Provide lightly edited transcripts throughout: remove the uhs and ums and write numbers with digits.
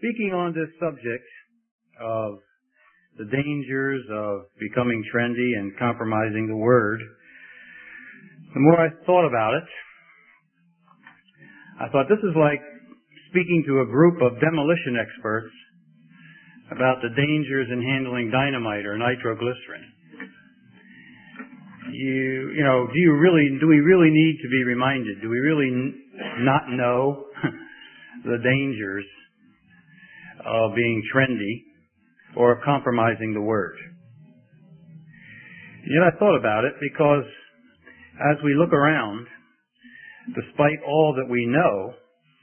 speaking on this subject of the dangers of becoming trendy and compromising the Word, the more I thought about it, I thought this is like speaking to a group of demolition experts about the dangers in handling dynamite or nitroglycerin. Do we really need to be reminded? Do we really not know the dangers of being trendy or compromising the Word? Yet I thought about it because as we look around, despite all that we know,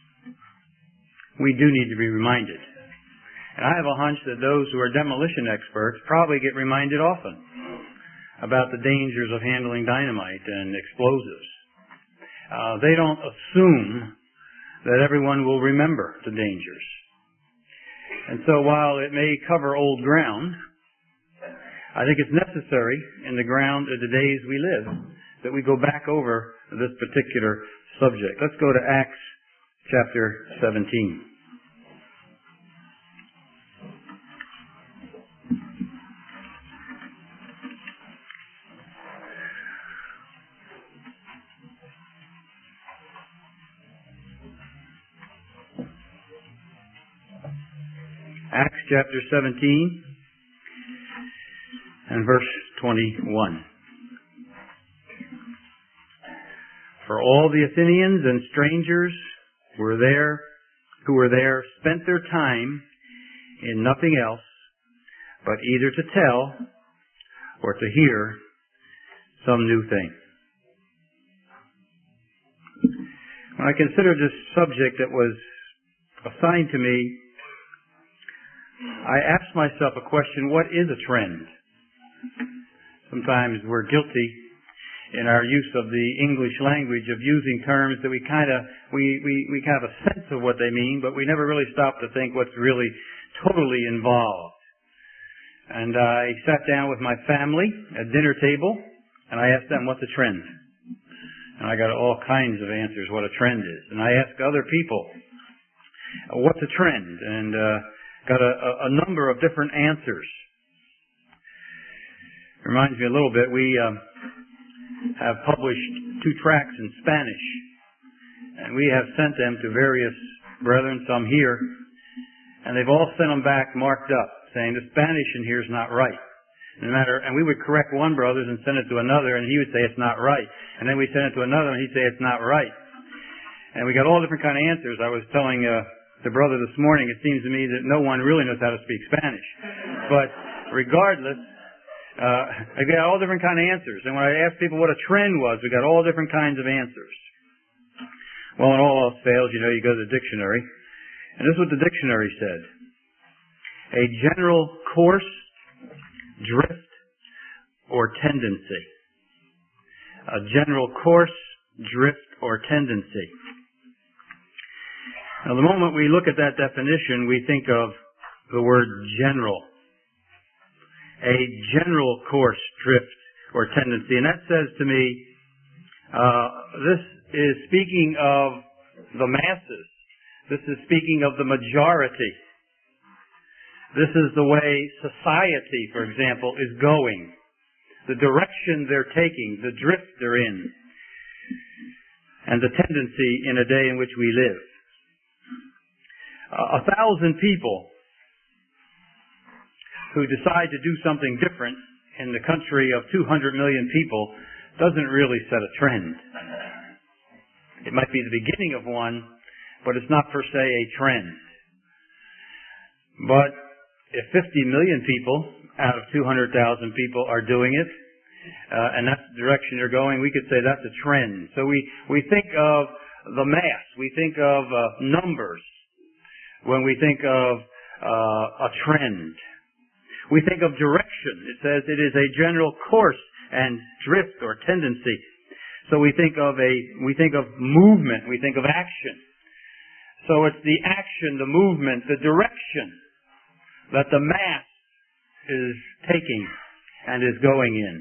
we do need to be reminded. And I have a hunch that those who are demolition experts probably get reminded often about the dangers of handling dynamite and explosives. They don't assume that everyone will remember the dangers. And so while it may cover old ground, I think it's necessary in the days we live that we go back over this particular subject. Let's go to Acts chapter 17. Acts chapter 17 and verse 21. For all the Athenians and strangers who were there spent their time in nothing else but either to tell or to hear some new thing. When I considered this subject that was assigned to me, I asked myself a question: what is a trend? Sometimes we're guilty in our use of the English language of using terms that we kind of have a sense of what they mean, but we never really stop to think what's really totally involved. And I sat down with my family at dinner table, and I asked them, what's a trend? And I got all kinds of answers what a trend is. And I asked other people, what's a trend? And got a number of different answers. Reminds me a little bit, we have published 2 tracts in Spanish, and we have sent them to various brethren, some here, and they've all sent them back marked up, saying the Spanish in here is not right. And we would correct one brother and send it to another, and he would say it's not right. And then we send it to another, and he'd say it's not right. And we got all different kind of answers. I was telling the brother this morning, it seems to me that no one really knows how to speak Spanish. But regardless, I got all different kind of answers. And when I asked people what a trend was, we got all different kinds of answers. Well, when all else fails, you go to the dictionary. And this is what the dictionary said. A general course, drift, or tendency. A general course, drift, or tendency. Now, the moment we look at that definition, we think of the word general. A general course, drift, or tendency. And that says to me, this is speaking of the masses. This is speaking of the majority. This is the way society, for example, is going. The direction they're taking, the drift they're in, and the tendency in a day in which we live. 1,000 people who decide to do something different in the country of 200 million people doesn't really set a trend. It might be the beginning of one, but it's not per se a trend. But if 50 million people out of 200,000 people are doing it, and that's the direction they're going, we could say that's a trend. So we think of the mass, we think of numbers when we think of a trend. We think of direction. It says it is a general course and drift or tendency. So we think of movement, we think of action. So it's the action, the movement, the direction that the mass is taking and is going in.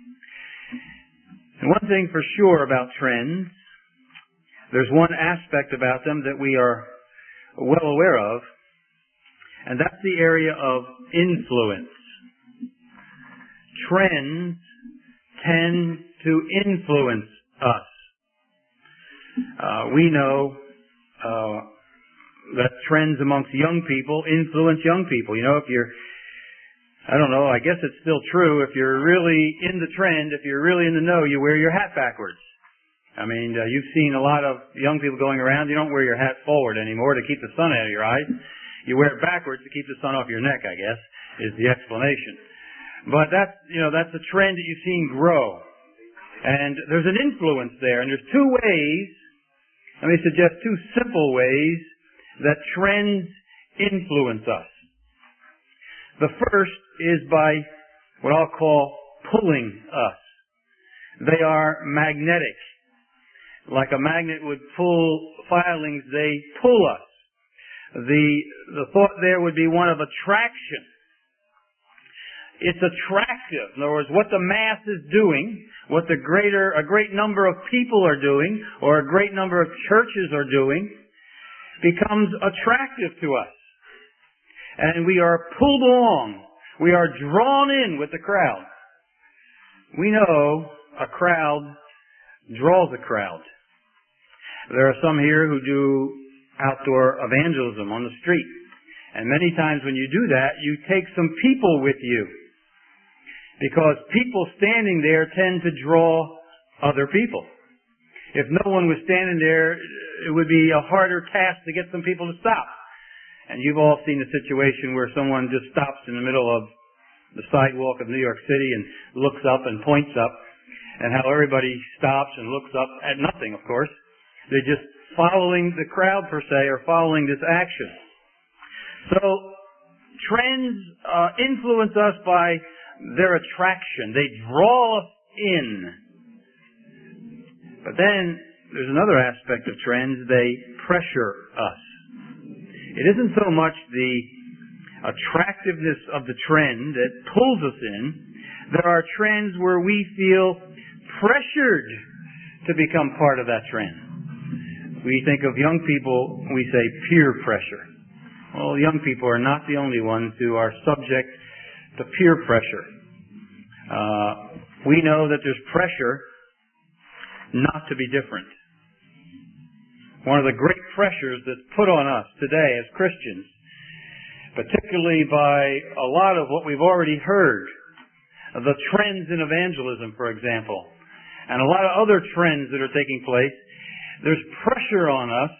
And one thing for sure about trends, there's one aspect about them that we are well aware of, And that's the area of influence. Trends tend to influence us. We know that trends amongst young people influence young people. You know, if you're, I don't know, I guess it's still true, if you're really in the trend, if you're really in the know, you wear your hat backwards. I mean, you've seen a lot of young people going around, you don't wear your hat forward anymore to keep the sun out of your eyes. You wear it backwards to keep the sun off your neck, I guess, is the explanation. But that's, you know, that's a trend that you've seen grow. And there's an influence there, and there's two ways, let me suggest two simple ways that trends influence us. The first is by what I'll call pulling us. They are magnetic. Like a magnet would pull filings, they pull us. The thought there would be one of attraction. It's attractive. In other words, what the mass is doing, what a great number of people are doing, or a great number of churches are doing, becomes attractive to us. And we are pulled along. We are drawn in with the crowd. We know a crowd draws a crowd. There are some here who do outdoor evangelism on the street. And many times when you do that, you take some people with you. Because people standing there tend to draw other people. If no one was standing there, it would be a harder task to get some people to stop. And you've all seen the situation where someone just stops in the middle of the sidewalk of New York City and looks up and points up, and how everybody stops and looks up at nothing, of course. They're just following the crowd, per se, or following this action. So, trends influence us by their attraction. They draw us in. But then, there's another aspect of trends. They pressure us. It isn't so much the attractiveness of the trend that pulls us in. There are trends where we feel pressured to become part of that trend. We think of young people, we say peer pressure. Well, young people are not the only ones who are subject to peer pressure. We know that there's pressure not to be different. One of the great pressures that's put on us today as Christians, particularly by a lot of what we've already heard, the trends in evangelism, for example, and a lot of other trends that are taking place, there's pressure on us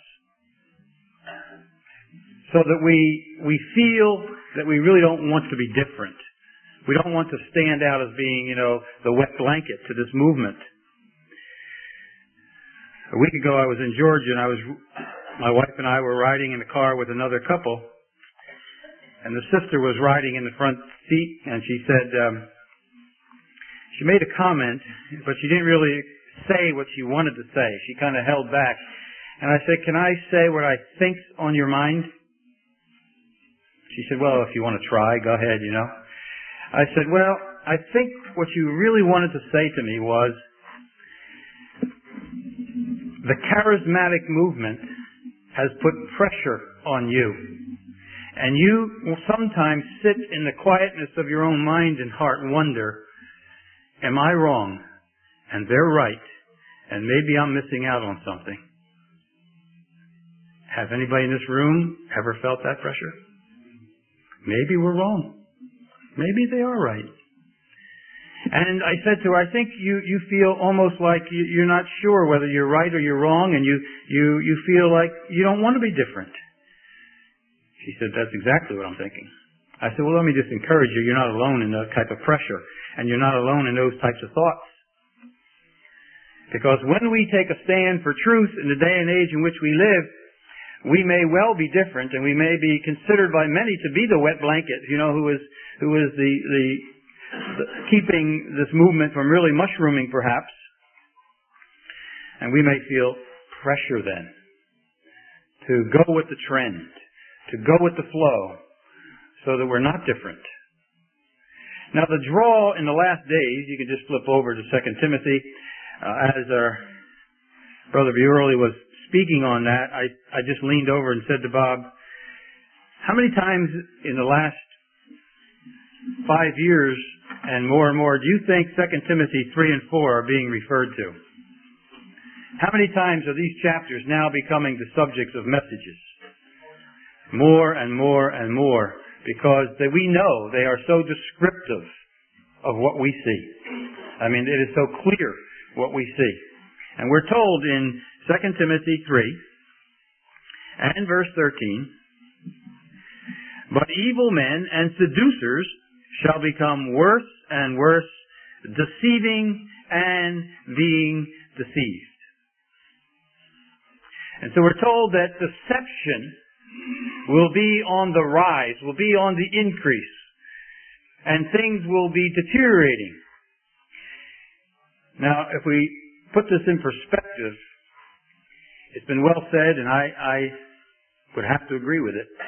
so that we feel that we really don't want to be different. We don't want to stand out as being, the wet blanket to this movement. A week ago I was in Georgia and my wife and I were riding in the car with another couple, and the sister was riding in the front seat, and she said, she made a comment, but she didn't really say what she wanted to say. She kind of held back. And I said, can I say what I think's on your mind? She said, well, if you want to try, go ahead, I said, well, I think what you really wanted to say to me was, the charismatic movement has put pressure on you. And you will sometimes sit in the quietness of your own mind and heart and wonder, am I wrong? And they're right. And maybe I'm missing out on something. Have anybody in this room ever felt that pressure? Maybe we're wrong. Maybe they are right. And I said to her, I think you feel almost like you're not sure whether you're right or you're wrong, and you feel like you don't want to be different. She said, that's exactly what I'm thinking. I said, well, let me just encourage you. You're not alone in that type of pressure, and you're not alone in those types of thoughts. Because when we take a stand for truth in the day and age in which we live, we may well be different, and we may be considered by many to be the wet blanket, who is the keeping this movement from really mushrooming, perhaps. And we may feel pressure then to go with the trend, to go with the flow, so that we're not different. Now, the draw in the last days, you can just flip over to 2 Timothy. As our Brother Buerley was speaking on that, I just leaned over and said to Bob, How many times in the last 5 years and more do you think 2 Timothy 3 and 4 are being referred to? How many times are these chapters now becoming the subjects of messages? More and more, because we know they are so descriptive of what we see. I mean, it is so clear what we see. And we're told in 2 Timothy 3 and verse 13, but evil men and seducers shall become worse and worse, deceiving and being deceived. And so we're told that deception will be on the rise, will be on the increase, and things will be deteriorating. Now, if we put this in perspective, it's been well said, and I would have to agree with it,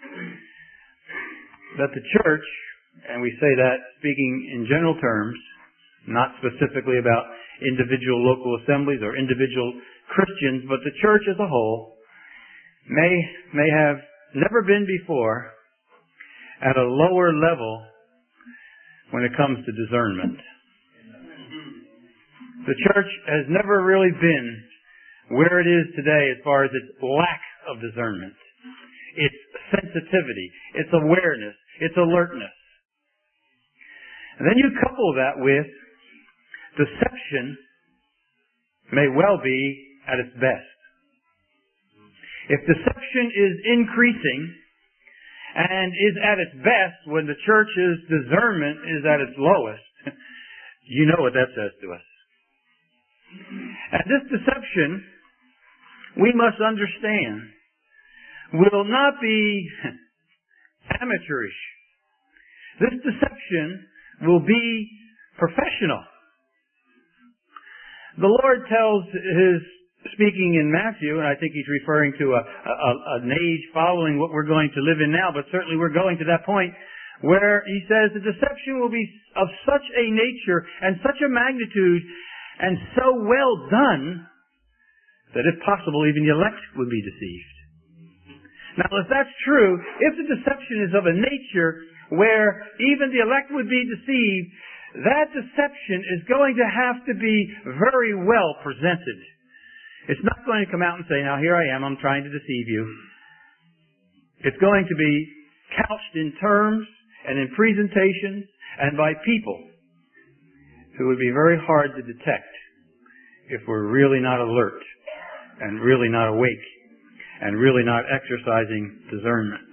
that the church, and we say that speaking in general terms, not specifically about individual local assemblies or individual Christians, but the church as a whole may have never been before at a lower level when it comes to discernment. The church has never really been where it is today as far as its lack of discernment, its sensitivity, its awareness, its alertness. And then you couple that with deception may well be at its best. If deception is increasing and is at its best when the church's discernment is at its lowest, you know what that says to us. And this deception, we must understand, will not be amateurish. This deception will be professional. The Lord tells His, speaking in Matthew, and I think He's referring to an age following what we're going to live in now, but certainly we're going to that point where He says the deception will be of such a nature and such a magnitude and so well done that if possible even the elect would be deceived. Now if that's true, if the deception is of a nature where even the elect would be deceived, that deception is going to have to be very well presented. It's not going to come out and say, now here I am, I'm trying to deceive you. It's going to be couched in terms and in presentations and by people who would be very hard to detect if we're really not alert and really not awake and really not exercising discernment.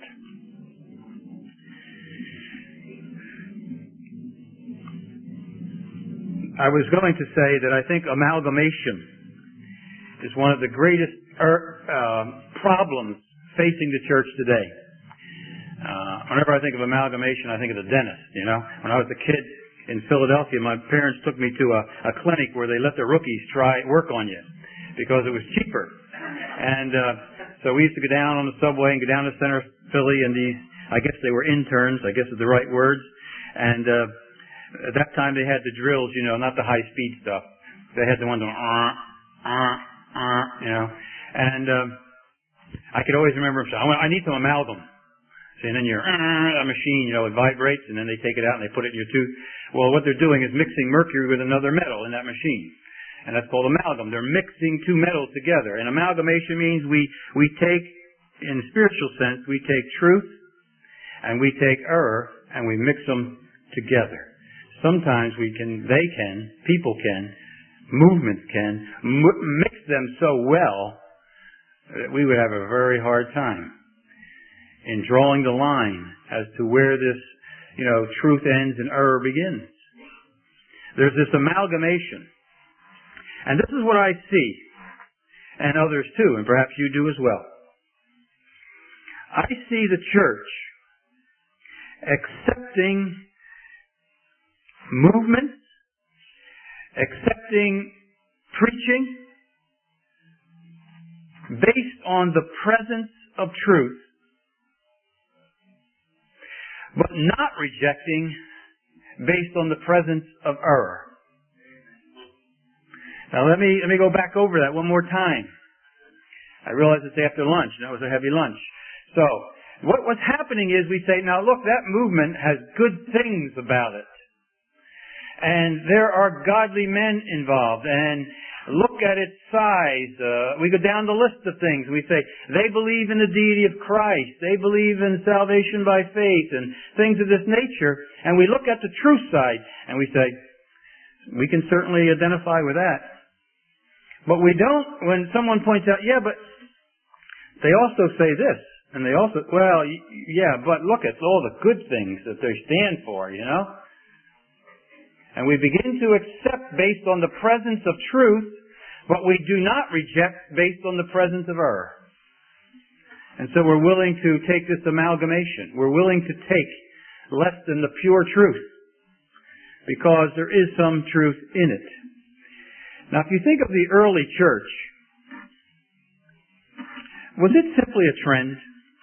I was going to say that I think amalgamation is one of the greatest problems facing the church today. Whenever I think of amalgamation, I think of the dentist, you know. When I was a kid in Philadelphia, my parents took me to a clinic where they let the rookies try work on you because it was cheaper. And so we used to go down on the subway and go down to center Philly, and these, I guess they were interns, I guess is the right words, and at that time they had the drills, you know, not the high-speed stuff. They had the ones going, you know. And I could always remember them saying, I need some amalgam. See, and then your a machine, you know, it vibrates, and then they take it out and they put it in your tooth. Well, what they're doing is mixing mercury with another metal in that machine. And that's called amalgam. They're mixing two metals together. And amalgamation means we take, in a spiritual sense, we take truth and we take error and we mix them together. Sometimes people can, movements can mix them so well that we would have a very hard time in drawing the line as to where this, you know, truth ends and error begins. There's this amalgamation. And this is what I see, and others too, and perhaps you do as well. I see the church accepting movements, accepting preaching based on the presence of truth, but not rejecting based on the presence of error. Now let me go back over that one more time. I realize it's after lunch, and that was a heavy lunch. So, What's happening is we say, now look, that movement has good things about it. And there are godly men involved. And look at its size. We go down the list of things. We say, they believe in the deity of Christ. They believe in salvation by faith and things of this nature. And we look at the truth side and we say, we can certainly identify with that. But we don't, when someone points out, yeah, but they also say this. And they also, well, yeah, but look at all the good things that they stand for, you know. And we begin to accept based on the presence of truth, but we do not reject based on the presence of error. And so we're willing to take this amalgamation. We're willing to take less than the pure truth, because there is some truth in it. Now, if you think of the early church, was it simply a trend?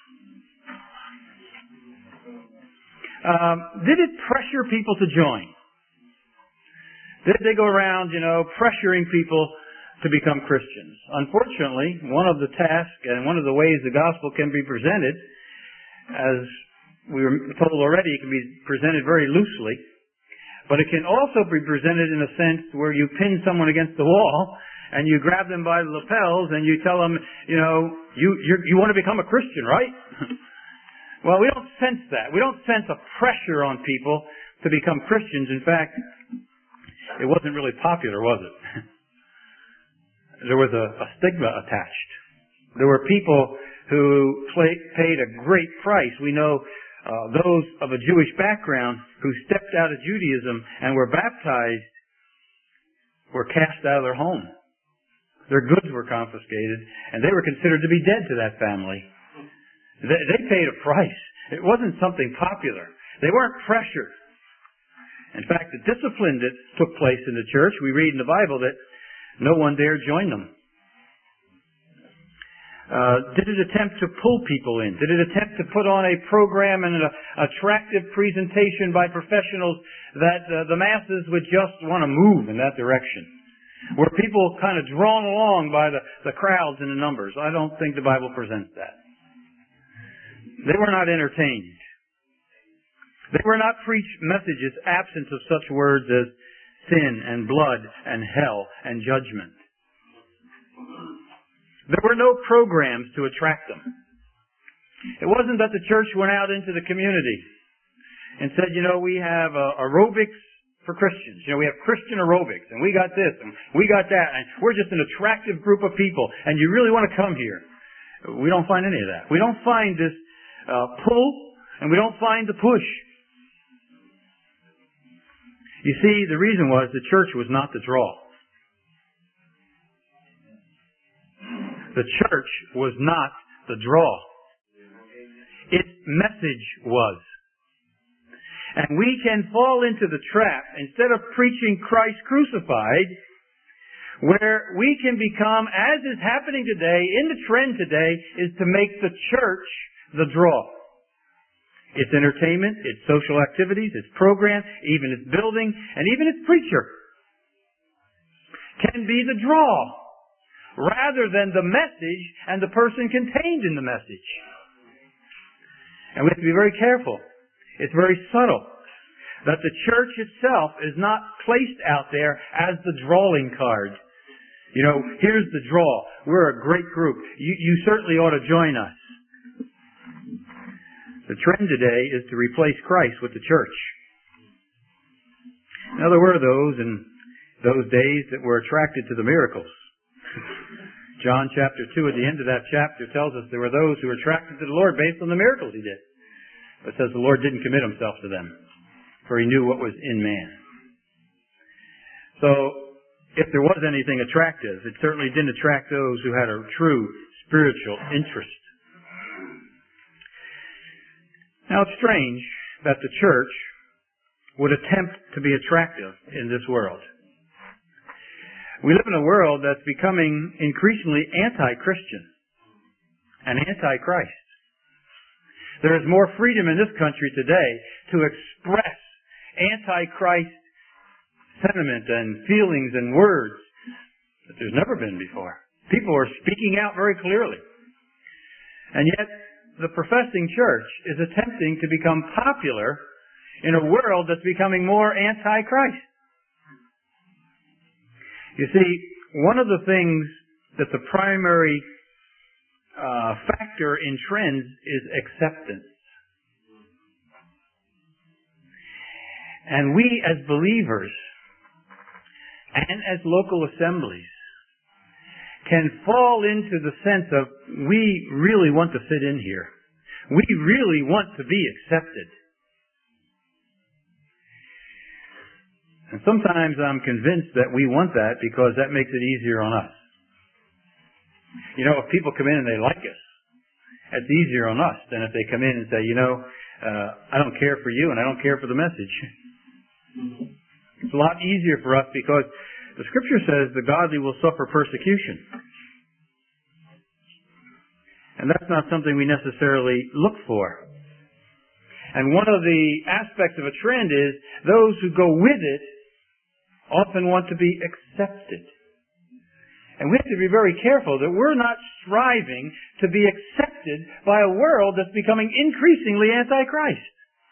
Did it pressure people to join? Did they go around, pressuring people to become Christians? Unfortunately, one of the tasks and one of the ways the gospel can be presented, as we were told already, it can be presented very loosely, but it can also be presented in a sense where you pin someone against the wall and you grab them by the lapels and you tell them, you want to become a Christian, right? Well, we don't sense that. We don't sense a pressure on people to become Christians. In fact, it wasn't really popular, was it? There was a stigma attached. There were people who paid a great price. We know those of a Jewish background who stepped out of Judaism and were baptized were cast out of their home. Their goods were confiscated, and they were considered to be dead to that family. They paid a price. It wasn't something popular. They weren't pressured. In fact, the discipline that took place in the church, we read in the Bible that no one dared join them. Did it attempt to pull people in? Did it attempt to put on a program and an attractive presentation by professionals that the masses would just want to move in that direction? Were people kind of drawn along by the crowds and the numbers? I don't think the Bible presents that. They were not entertained. They were not preached messages absent of such words as sin and blood and hell and judgment. There were no programs to attract them. It wasn't that the church went out into the community and said, we have aerobics for Christians. We have Christian aerobics, and we got this, and we got that, and we're just an attractive group of people, and you really want to come here. We don't find any of that. We don't find this pull, and we don't find the push. You see, the reason was the church was not the draw. The church was not the draw. Its message was. And we can fall into the trap, instead of preaching Christ crucified, where we can become, as is happening today, in the trend today, is to make the church the draw. Its entertainment, its social activities, its program, even its building, and even its preacher can be the draw, rather than the message and the person contained in the message. And we have to be very careful. It's very subtle that the church itself is not placed out there as the drawing card. Here's the draw. We're a great group. You certainly ought to join us. The trend today is to replace Christ with the church. Now, there were those in those days that were attracted to the miracles. John chapter 2, at the end of that chapter, tells us there were those who were attracted to the Lord based on the miracles He did. But it says the Lord didn't commit Himself to them, for He knew what was in man. So, if there was anything attractive, it certainly didn't attract those who had a true spiritual interest. Now, it's strange that the church would attempt to be attractive in this world. We live in a world that's becoming increasingly anti-Christian and anti-Christ. There is more freedom in this country today to express anti-Christ sentiment and feelings and words that there's never been before. People are speaking out very clearly. And yet, the professing church is attempting to become popular in a world that's becoming more anti-Christ. You see, one of the things that the primary factor in trends is acceptance. And we as believers and as local assemblies can fall into the sense of we really want to fit in here. We really want to be accepted. And sometimes I'm convinced that we want that because that makes it easier on us. You know, if people come in and they like us, it's easier on us than if they come in and say, I don't care for you and I don't care for the message. It's a lot easier for us because the Scripture says the godly will suffer persecution. And that's not something we necessarily look for. And one of the aspects of a trend is those who go with it often want to be accepted. And we have to be very careful that we're not striving to be accepted by a world that's becoming increasingly anti-Christ.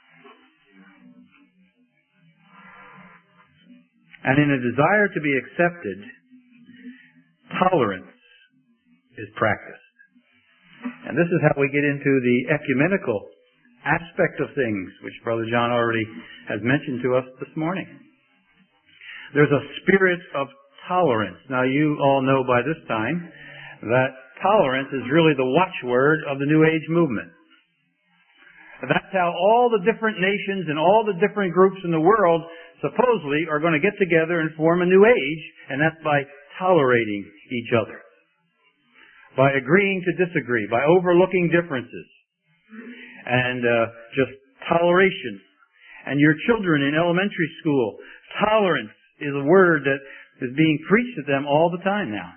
And in a desire to be accepted, tolerance is practiced. And this is how we get into the ecumenical aspect of things, which Brother John already has mentioned to us this morning. There's a spirit of tolerance. Now you all know by this time that tolerance is really the watchword of the New Age movement. That's how all the different nations and all the different groups in the world supposedly are going to get together and form a new age, and that's by tolerating each other, by agreeing to disagree, by overlooking differences, and just toleration. And your children in elementary school, tolerance is a word that is being preached to them all the time now.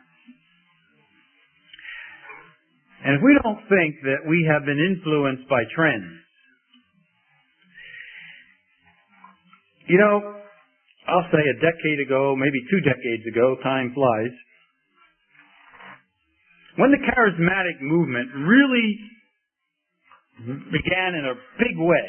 And if we don't think that we have been influenced by trends, I'll say a decade ago, maybe 2 decades ago, time flies, when the charismatic movement really began in a big way,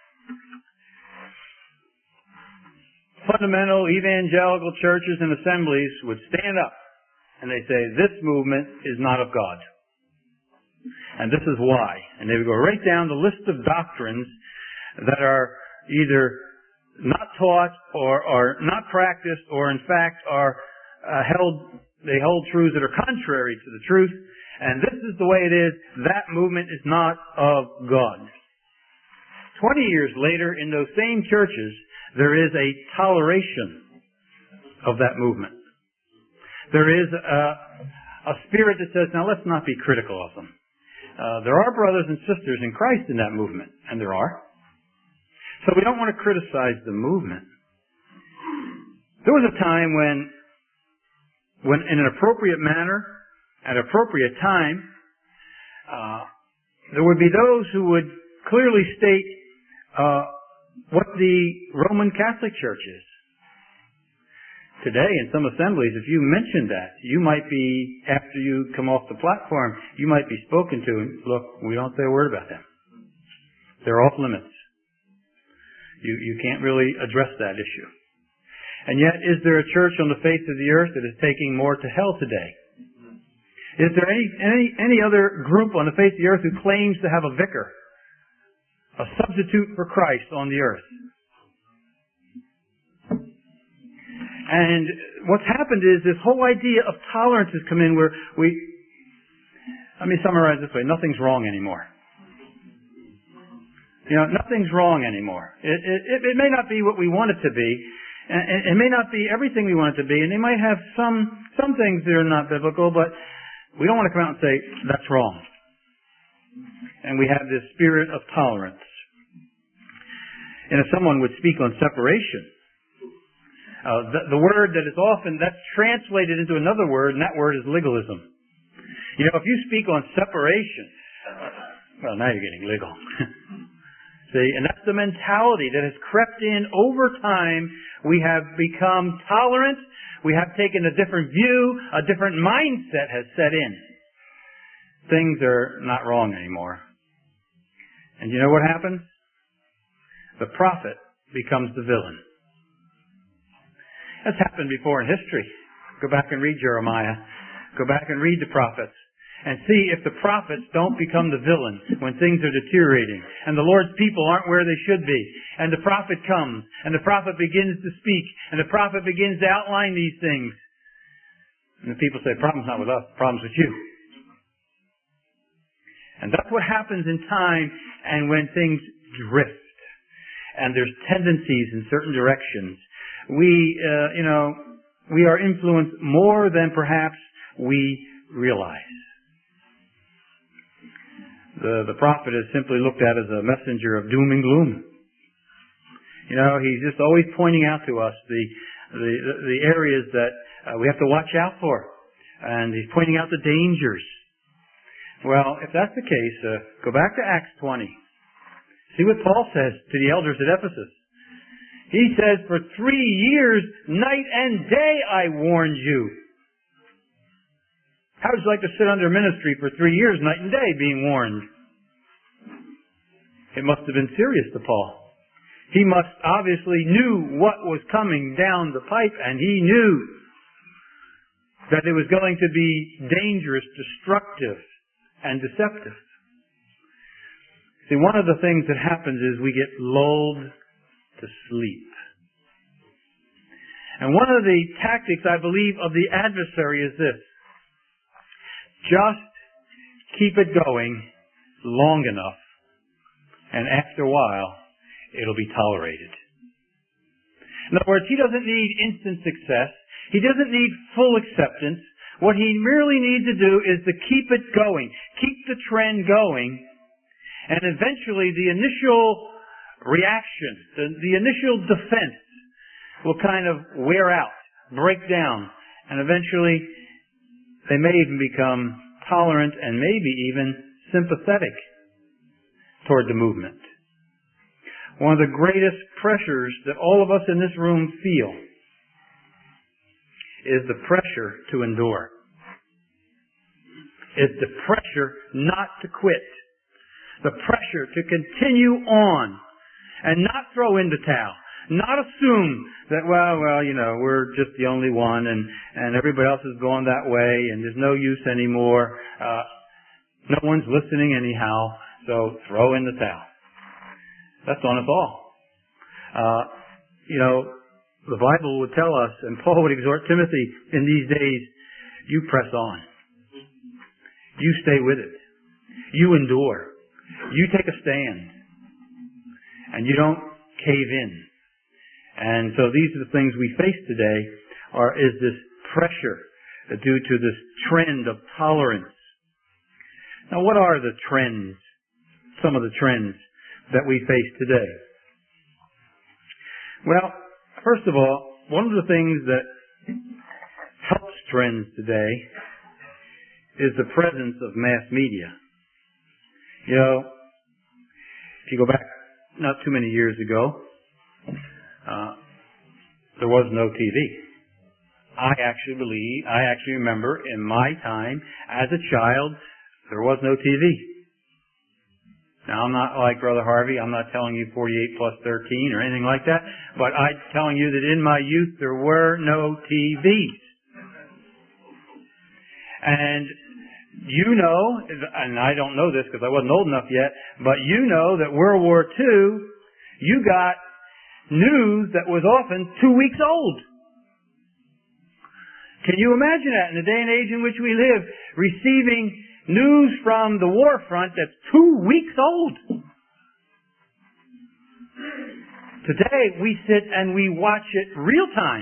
fundamental evangelical churches and assemblies would stand up and they say, this movement is not of God. And this is why. And they would go right down the list of doctrines that are either not taught or are not practiced or in fact are they hold truths that are contrary to the truth. And this is the way it is. That movement is not of God. 20 years later, in those same churches, there is a toleration of that movement. There is a spirit that says, now let's not be critical of them. There are brothers and sisters in Christ in that movement, and there are. So we don't want to criticize the movement. There was a time when in an appropriate manner, at appropriate time, there would be those who would clearly state what the Roman Catholic Church is. Today, in some assemblies, if you mention that, you might be, after you come off the platform, you might be spoken to, and look, we don't say a word about them. They're off limits. You can't really address that issue. And yet, is there a church on the face of the earth that is taking more to hell today? Is there any other group on the face of the earth who claims to have a vicar, a substitute for Christ on the earth? And what's happened is this whole idea of tolerance has come in where let me summarize this way, nothing's wrong anymore. Nothing's wrong anymore. It may not be what we want it to be, and it may not be everything we want it to be, and they might have some things that are not biblical, but we don't want to come out and say, that's wrong. And we have this spirit of tolerance. And if someone would speak on separation, the word that's translated into another word, and that word is legalism. If you speak on separation, well, now you're getting legal. See, and that's the mentality that has crept in over time. We have become tolerant. We have taken a different view. A different mindset has set in. Things are not wrong anymore. And you know what happens? The prophet becomes the villain. That's happened before in history. Go back and read Jeremiah. Go back and read the prophets. And see if the prophets don't become the villain when things are deteriorating and the Lord's people aren't where they should be. And the prophet comes and the prophet begins to speak and the prophet begins to outline these things. And the people say, the problem's not with us, the problem's with you. And that's what happens in time and when things drift and there's tendencies in certain directions. We are influenced more than perhaps we realize. The prophet is simply looked at as a messenger of doom and gloom. He's just always pointing out to us the areas that we have to watch out for. And he's pointing out the dangers. Well, if that's the case, go back to Acts 20. See what Paul says to the elders at Ephesus. He says, for 3 years, night and day I warned you. How would you like to sit under ministry for 3 years, night and day, being warned? It must have been serious to Paul. He must obviously knew what was coming down the pipe, and he knew that it was going to be dangerous, destructive, and deceptive. See, one of the things that happens is we get lulled to sleep. And one of the tactics, I believe, of the adversary is this. Just keep it going long enough, and after a while, it'll be tolerated. In other words, he doesn't need instant success. He doesn't need full acceptance. What he merely needs to do is to keep it going, keep the trend going, and eventually the initial reaction, the initial defense will kind of wear out, break down, and eventually they may even become tolerant and maybe even sympathetic toward the movement. One of the greatest pressures that all of us in this room feel is the pressure to endure. It's the pressure not to quit. The pressure to continue on and not throw in the towel. Not assume that, we're just the only one and everybody else is going that way and there's no use anymore. No one's listening anyhow, so throw in the towel. That's on us all. The Bible would tell us, and Paul would exhort Timothy in these days, you press on. You stay with it. You endure. You take a stand. And you don't cave in. And so these are the things we face today, is this pressure due to this trend of tolerance. Now what are the trends, some of the trends that we face today? Well, first of all, one of the things that helps trends today is the presence of mass media. If you go back not too many years ago, there was no TV. I actually remember in my time as a child, there was no TV. Now, I'm not like Brother Harvey. I'm not telling you 48 plus 13 or anything like that. But I'm telling you that in my youth, there were no TVs. And you know, and I don't know this because I wasn't old enough yet, but you know that World War II, you got news that was often 2 weeks old. Can you imagine that in the day and age in which we live, receiving news from the war front that's 2 weeks old? Today we sit and we watch it real time.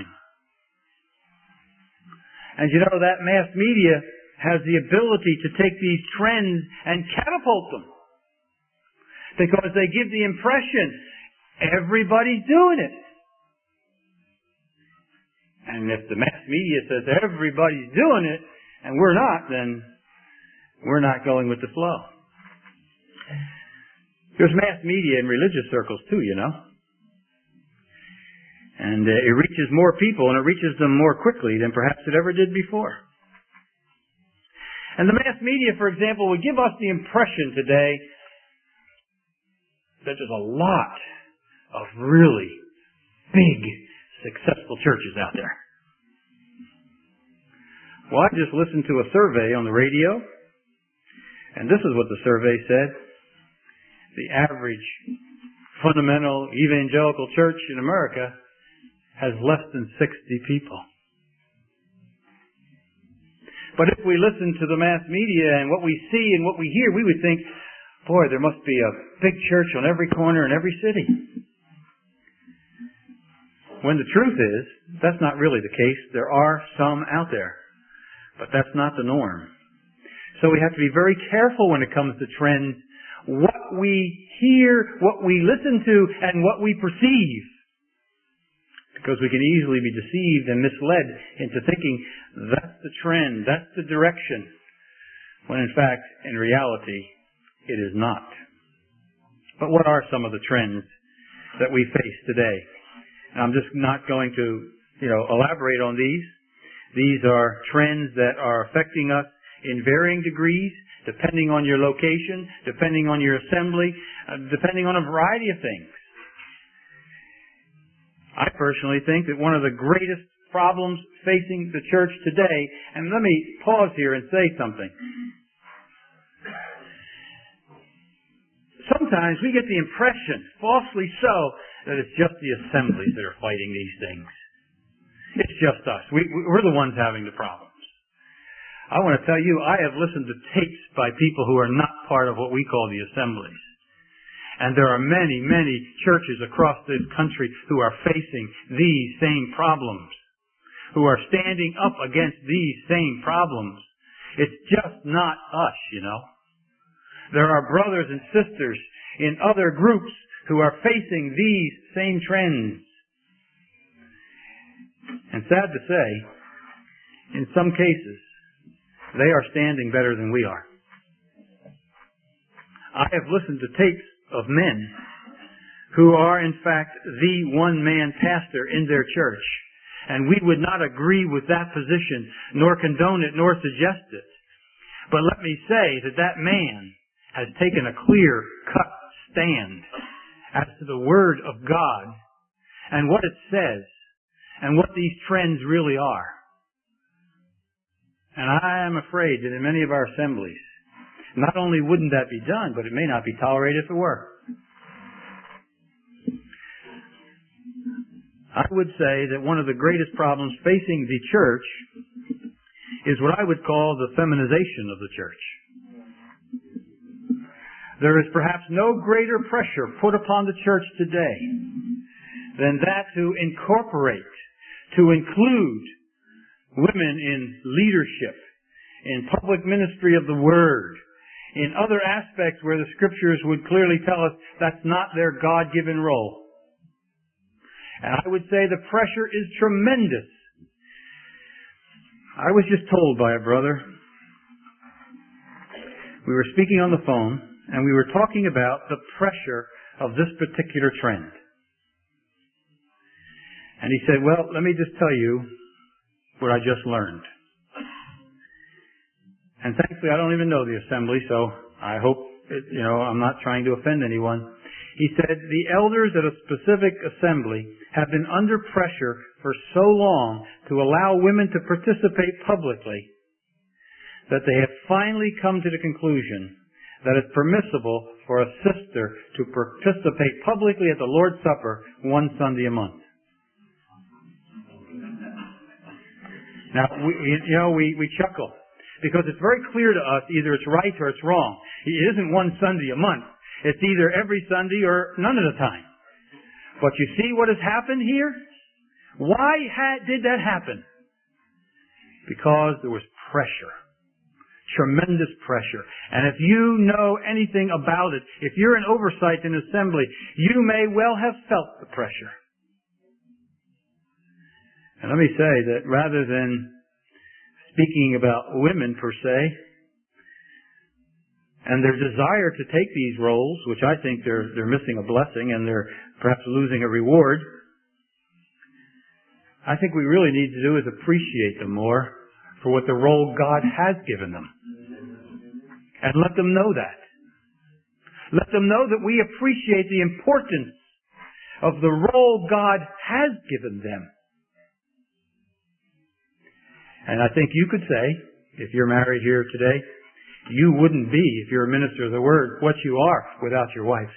And you know that mass media has the ability to take these trends and catapult them. Because they give the impression everybody's doing it. And if the mass media says everybody's doing it and we're not, then we're not going with the flow. There's mass media in religious circles too, you know. And it reaches more people and it reaches them more quickly than perhaps it ever did before. And the mass media, for example, would give us the impression today that there's a lot of really big, successful churches out there. Well, I just listened to a survey on the radio, and this is what the survey said. The average fundamental evangelical church in America has less than 60 people. But if we listen to the mass media and what we see and what we hear, we would think, boy, there must be a big church on every corner in every city. When the truth is, that's not really the case. There are some out there, but that's not the norm. So we have to be very careful when it comes to trends, what we hear, what we listen to, and what we perceive. Because we can easily be deceived and misled into thinking that's the trend, that's the direction, when in fact, in reality, it is not. But what are some of the trends that we face today? And I'm just not going to, elaborate on these. These are trends that are affecting us in varying degrees, depending on your location, depending on your assembly, depending on a variety of things. I personally think that one of the greatest problems facing the church today, and let me pause here and say something. Sometimes we get the impression, falsely so, that it's just the assemblies that are fighting these things. It's just us. We're the ones having the problems. I want to tell you, I have listened to tapes by people who are not part of what we call the assemblies. And there are many, many churches across this country who are facing these same problems, who are standing up against these same problems. It's just not us, There are brothers and sisters in other groups who are facing these same trends. And sad to say, in some cases, they are standing better than we are. I have listened to tapes of men who are in fact the one-man pastor in their church. And we would not agree with that position, nor condone it, nor suggest it. But let me say that that man has taken a clear-cut stand as to the Word of God and what it says and what these trends really are. And I am afraid that in many of our assemblies, not only wouldn't that be done, but it may not be tolerated if it were. I would say that one of the greatest problems facing the church is what I would call the feminization of the church. There is perhaps no greater pressure put upon the church today than that to incorporate, to include women in leadership, in public ministry of the Word, in other aspects where the Scriptures would clearly tell us that's not their God-given role. And I would say the pressure is tremendous. I was just told by a brother, we were speaking on the phone, and we were talking about the pressure of this particular trend. And he said, well, let me just tell you what I just learned. And thankfully, I don't even know the assembly, so I hope, I'm not trying to offend anyone. He said, the elders at a specific assembly have been under pressure for so long to allow women to participate publicly that they have finally come to the conclusion that it's permissible for a sister to participate publicly at the Lord's Supper one Sunday a month. Now, we chuckle. Because it's very clear to us, either it's right or it's wrong. It isn't one Sunday a month. It's either every Sunday or none at a time. But you see what has happened here? Why did that happen? Because there was pressure. Tremendous pressure. And if you know anything about it, if you're an oversight in assembly, you may well have felt the pressure. And let me say that rather than speaking about women per se, and their desire to take these roles, which I think they're missing a blessing and they're perhaps losing a reward, I think we really need to do is appreciate them more for what the role God has given them. And let them know that. Let them know that we appreciate the importance of the role God has given them. And I think you could say, if you're married here today, you wouldn't be, if you're a minister of the Word, what you are without your wife.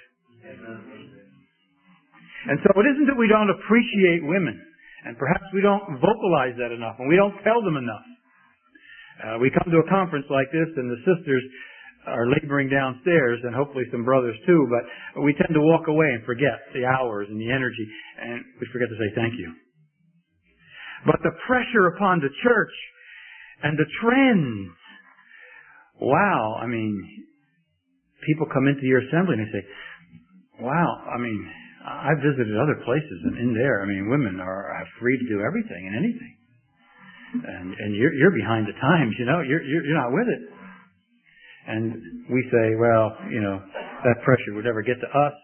And so it isn't that we don't appreciate women, and perhaps we don't vocalize that enough, and we don't tell them enough. We come to a conference like this, and the sisters are laboring downstairs, and hopefully some brothers too, but we tend to walk away and forget the hours and the energy, and we forget to say thank you. But the pressure upon the church and the trends, wow, I mean, people come into your assembly and they say, wow, I mean, I've visited other places, and in there, I mean, women are free to do everything and anything. And you're behind the times, you know, you're not with it. And we say, well, you know, that pressure would never get to us.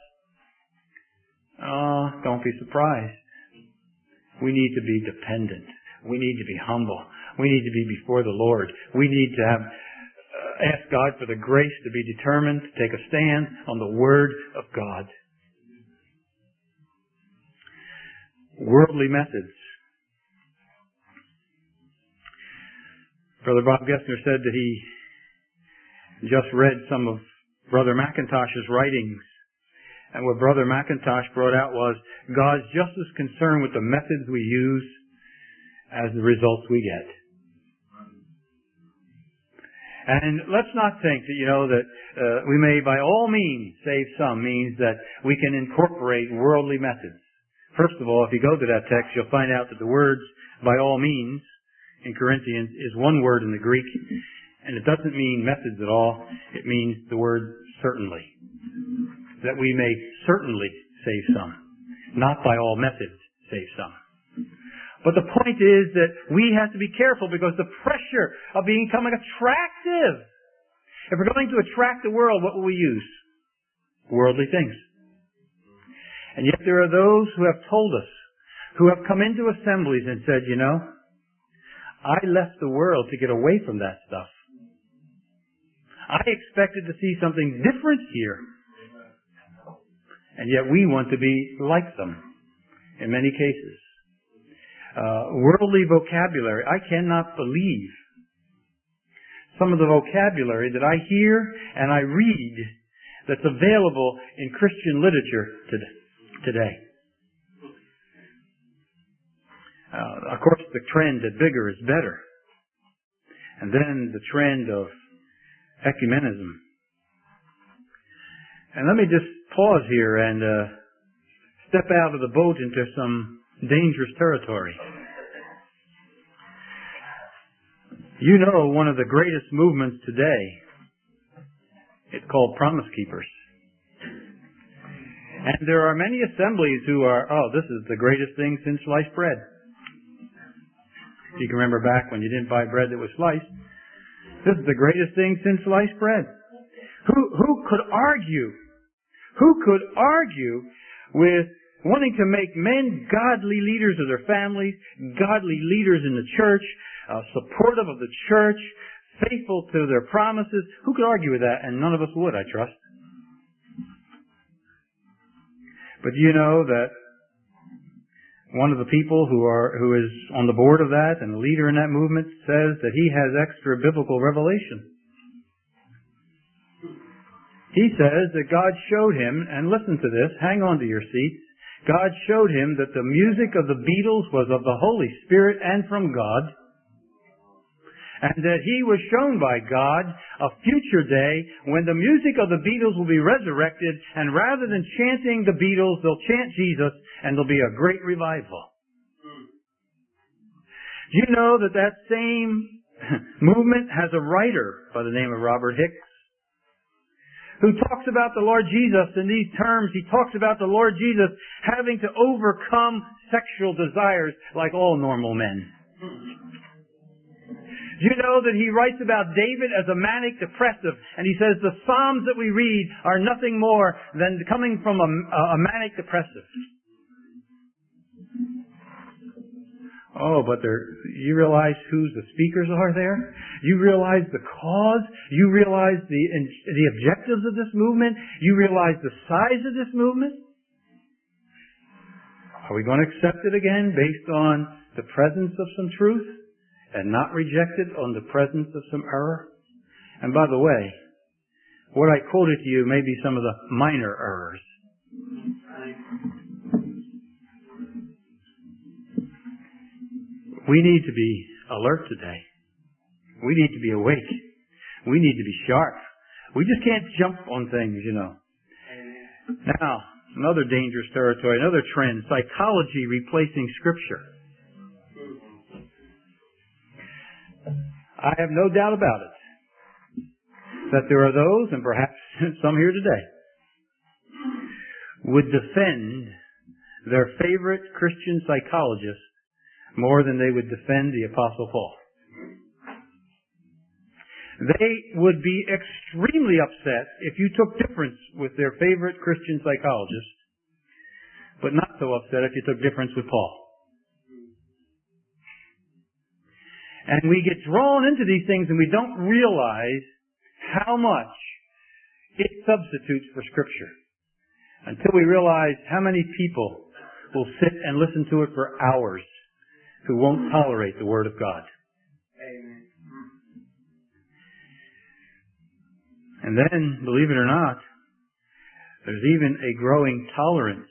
Oh, don't be surprised. We need to be dependent. We need to be humble. We need to be before the Lord. We need to have ask God for the grace to be determined to take a stand on the Word of God. Worldly methods. Brother Bob Gessner said that he just read some of Brother McIntosh's writings. And what Brother McIntosh brought out was God's just as concerned with the methods we use as the results we get. And let's not think that, you know, that we may by all means save some means that we can incorporate worldly methods. First of all, if you go to that text, you'll find out that the words by all means in Corinthians is one word in the Greek, and it doesn't mean methods at all. It means the word certainly. That we may certainly save some. Not by all methods save some. But the point is that we have to be careful because the pressure of becoming attractive. If we're going to attract the world, what will we use? Worldly things. And yet there are those who have told us, who have come into assemblies and said, you know, I left the world to get away from that stuff. I expected to see something different here. And yet we want to be like them in many cases. Worldly vocabulary. I cannot believe some of the vocabulary that I hear and I read that's available in Christian literature today. Of course, the trend that bigger is better. And then the trend of ecumenism. And let me just pause here and step out of the boat into some dangerous territory. You know, one of the greatest movements today, it's called Promise Keepers. And there are many assemblies who are, oh, this is the greatest thing since sliced bread. You can remember back when you didn't buy bread that was sliced. This is the greatest thing since sliced bread. Who could argue? Who could argue with wanting to make men godly leaders of their families, godly leaders in the church, supportive of the church, faithful to their promises? Who could argue with that? And none of us would, I trust. But do you know that one of the people who is on the board of that and a leader in that movement says that he has extra biblical revelation? He says that God showed him, and listen to this, hang on to your seats, God showed him that the music of the Beatles was of the Holy Spirit and from God, and that he was shown by God a future day when the music of the Beatles will be resurrected, and rather than chanting the Beatles, they'll chant Jesus, and there'll be a great revival. Do you know that that same movement has a writer by the name of Robert Hicks, who talks about the Lord Jesus in these terms? He talks about the Lord Jesus having to overcome sexual desires like all normal men. Do you know that he writes about David as a manic depressive, and he says the Psalms that we read are nothing more than coming from a manic depressive? Oh, but you realize who the speakers are there? You realize the cause? You realize the objectives of this movement? You realize the size of this movement? Are we going to accept it again based on the presence of some truth and not reject it on the presence of some error? And by the way, what I quoted to you may be some of the minor errors. We need to be alert today. We need to be awake. We need to be sharp. We just can't jump on things, you know. Now, another dangerous territory, another trend, psychology replacing Scripture. I have no doubt about it that there are those, and perhaps some here today, would defend their favorite Christian psychologist more than they would defend the Apostle Paul. They would be extremely upset if you took difference with their favorite Christian psychologist, but not so upset if you took difference with Paul. And we get drawn into these things and we don't realize how much it substitutes for Scripture until we realize how many people will sit and listen to it for hours who won't tolerate the Word of God. Amen. And then, believe it or not, there's even a growing tolerance.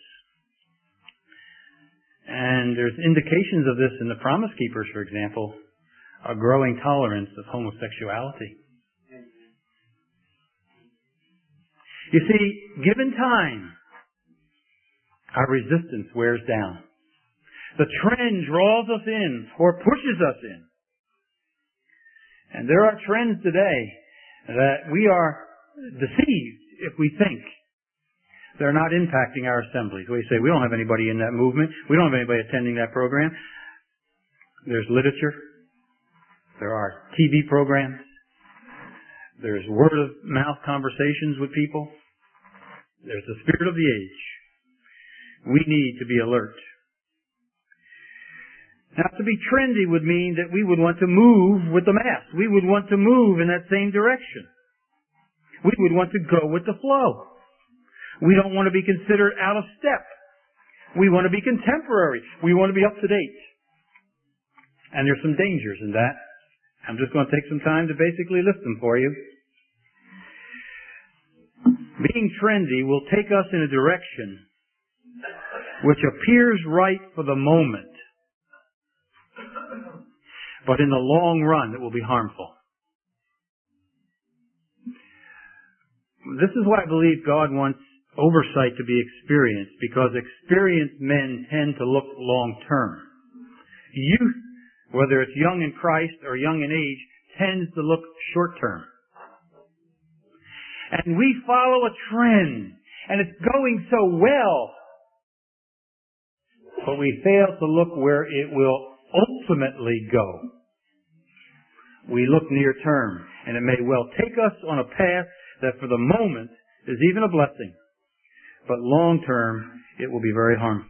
And there's indications of this in the Promise Keepers, for example, a growing tolerance of homosexuality. You see, given time, our resistance wears down. The trend draws us in or pushes us in. And there are trends today that we are deceived if we think they're not impacting our assemblies. We say, we don't have anybody in that movement. We don't have anybody attending that program. There's literature. There are TV programs. There's word-of-mouth conversations with people. There's the spirit of the age. We need to be alert. Now, to be trendy would mean that we would want to move with the mass. We would want to move in that same direction. We would want to go with the flow. We don't want to be considered out of step. We want to be contemporary. We want to be up to date. And there's some dangers in that. I'm just going to take some time to basically list them for you. Being trendy will take us in a direction which appears right for the moment, but in the long run it will be harmful. This is why I believe God wants oversight to be experienced, because experienced men tend to look long term. Youth, whether it's young in Christ or young in age, tends to look short term. And we follow a trend, and it's going so well, but we fail to look where it will ultimately go. We look near term, and it may well take us on a path that for the moment is even a blessing, but long term it will be very harmful.